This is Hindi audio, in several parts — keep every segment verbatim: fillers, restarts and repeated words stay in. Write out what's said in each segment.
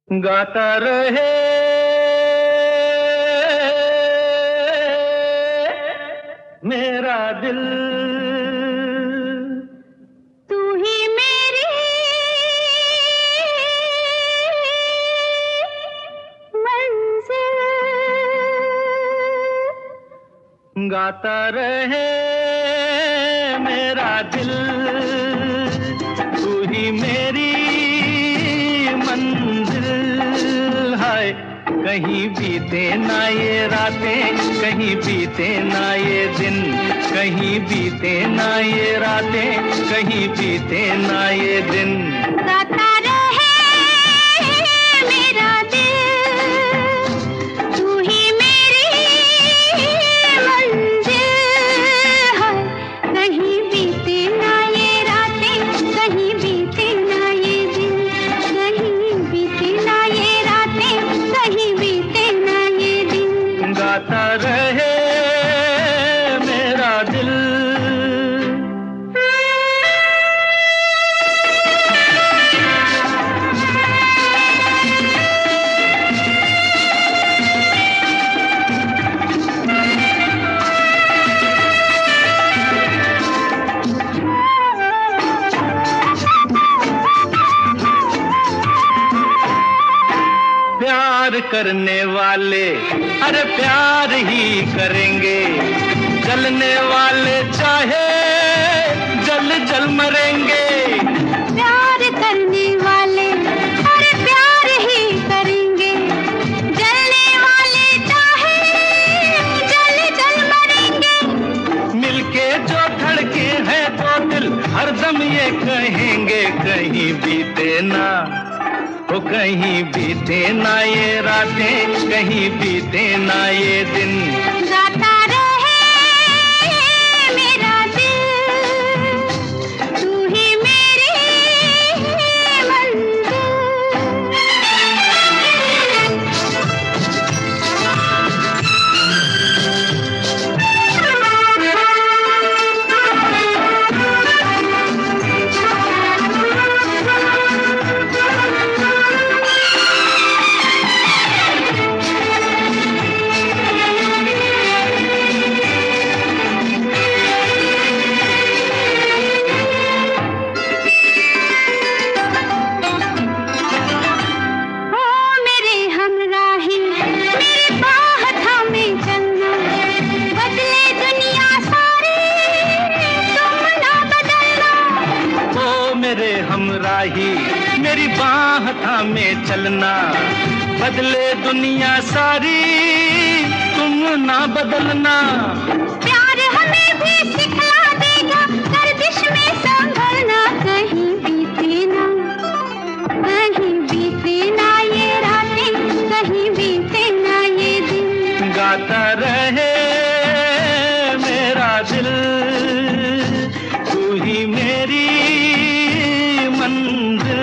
गाता रहे मेरा दिल, तू ही मेरी मंजिल। गाता रहे मेरा दिल, तू ही मेरी मंजिल। हाय कहीं बीते ना ये रातें, कहीं बीते ना ये दिन, कहीं बीते ना ये रातें, कहीं बीते ना ये दिन। गाता रहे मेरा दिल, तू ही मेरी मंजिल। हाय कहीं बीते ना ये रातें, कहीं बीते ना ये दिन, कहीं बीते ना ये रातें, कहीं बीते ना ये दिन। गाता रहे मेरा दिल। प्यार करने वाले अरे प्यार ही करेंगे, जलने वाले चाहे जल जल मरेंगे। प्यार करने वाले अरे प्यार ही करेंगे, जलने वाले चाहे जल जल मरेंगे। मिलके जो धड़के हैं तो दिल हरदम ये कहेंगे, कहीं बीते ना ओ कहीं बीते ना ये रातें, कहीं बीते ना ये दिन। गाता रहे मेरा दिल, तू ही मेरी हमराही मेरी बाह थामे चलना, बदले दुनिया सारी तुम ना बदलना। प्यार हमें भी सिखला देगा गर्दिश में संभलना, कहीं बीते ना कहीं बीते ना ये रातें, कहीं बीते ना ये दिन। गाता रहे मेरा दिल, तू ही मेरी मंजिल।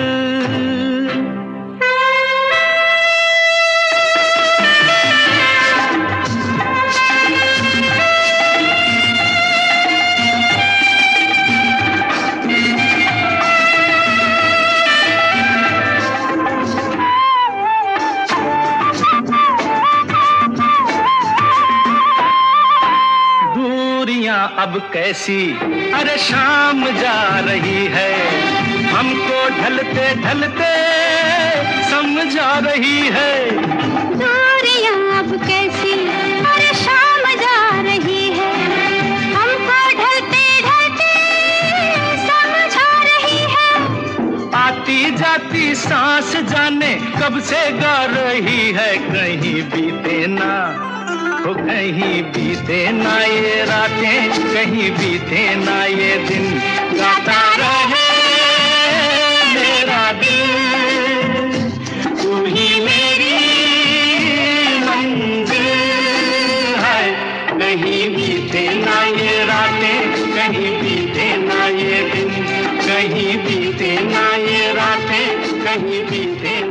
दूरियां अब कैसी अरे शाम जा रही है, हमको ढलते ढलते समझा रही है। दूरियां अब कैसी अरे शाम जा रही है, हमको ढलते ढलते समझा रही है। आती जाती सांस जाने कब से गा रही है, कहीं बीते ना ओ कहीं बीते ना ये रातें, कहीं बीते ना ये दिन। गाता रहे मेरा दिल, तू ही मेरी मंजिल। है कहीं बीते ना ये रातें, कहीं बीते ना ये दिन, कहीं बीते ना ये रातें, कहीं बीते